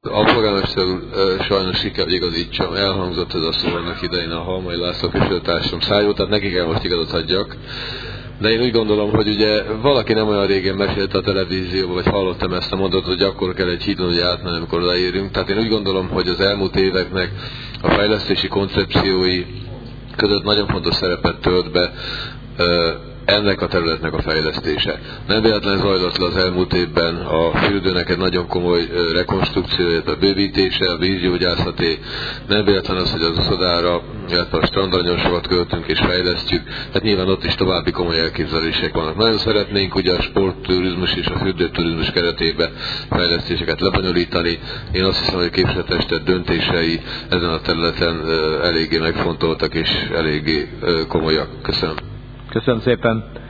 A polgármester úr, sajnos ki kell, hogy igazítsam, elhangzott ez a szó annak idején a Halmai László képviselőtársam szájó, tehát neki kell most igazat adjak. De én úgy gondolom, hogy ugye valaki nem olyan régen mesélte a televízióban, vagy hallottam ezt a mondatot, hogy akkor kell egy hídon, hogy átmenni, amikor odaérünk. Tehát én úgy gondolom, hogy az elmúlt éveknek a fejlesztési koncepciói között nagyon fontos szerepet tölt be ennek a területnek a fejlesztése. Nem véletlen zajlott le az elmúlt évben a fürdőnek egy nagyon komoly rekonstrukciója, a bővítése, a vízgyógyászaté. Nem véletlen az, hogy az uszodára, illetve a strandra nagyon sokat költünk és fejlesztjük. Tehát nyilván ott is további komoly elképzelések vannak. Nagyon szeretnénk ugye a sportturizmus és a fürdőturizmus keretében fejlesztéseket lebonyolítani. Én azt hiszem, hogy a képviselőtestet döntései ezen a területen eléggé megfontoltak és eléggé komolyak. Köszönöm. Köszönöm szépen.